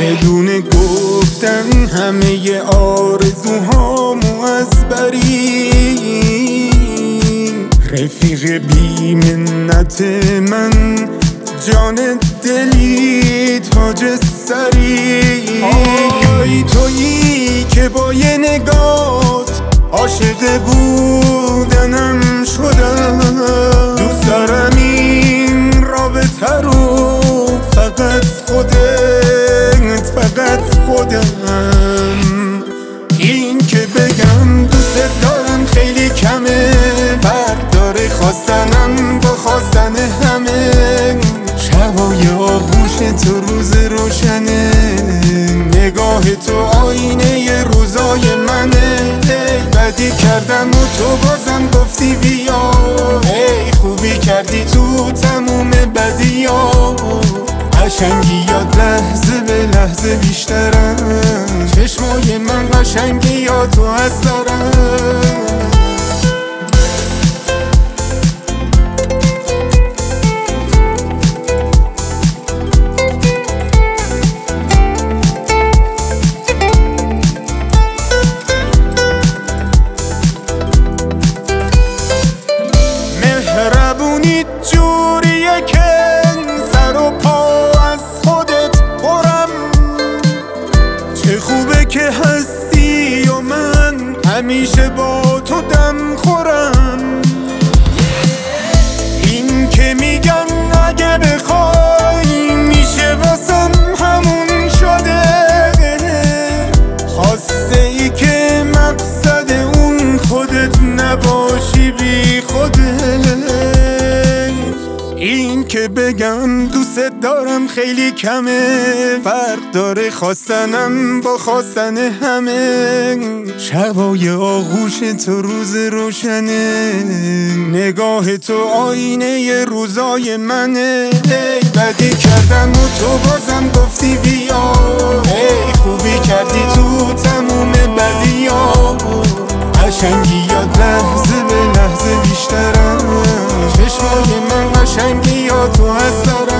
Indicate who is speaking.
Speaker 1: بدون گفتن همه آرزوهامو از برین رفیق بی منت من، جان دلی تاج سری. آی تویی که با یه نگات عاشق بودنم شدم، دوست دارم این رابطه رو فقط خودم. این که بگم دوست دارم خیلی کمه، فرق داره خواستنم با خواستن همه. شبای آغوش تو روز روشنه، نگاه تو آینه روزای منه. بدی کردم و تو بازم گفتی بیا، ای خوبی کردی تو تموم بدیا. قشنگیات لحظه به لحظه بیشترم، چشمای من قشنگیات تو از دارم. مهربونی جوریه که سر و پا از خودت برم، چه خوبه که هستی و من همیشه با تو دم خورم. این که میگن اگه بخوای میشه واسم همون شده، خواسته ای که مقصد اون خودت نباشی بی خودت. این که بگم دوست دارم خیلی کمه، فرق داره خواستنم با خواستن همه. شبای آغوش تو روز روشنه، نگاه تو آینه روزای منه. بدی کردم و تو بازم گفتی بیا، ای خوبی کردی تو تموم بدیا. قشنگیات لحظه به لحظه بیشترم، چشمای من قشنگیات تو از دارم.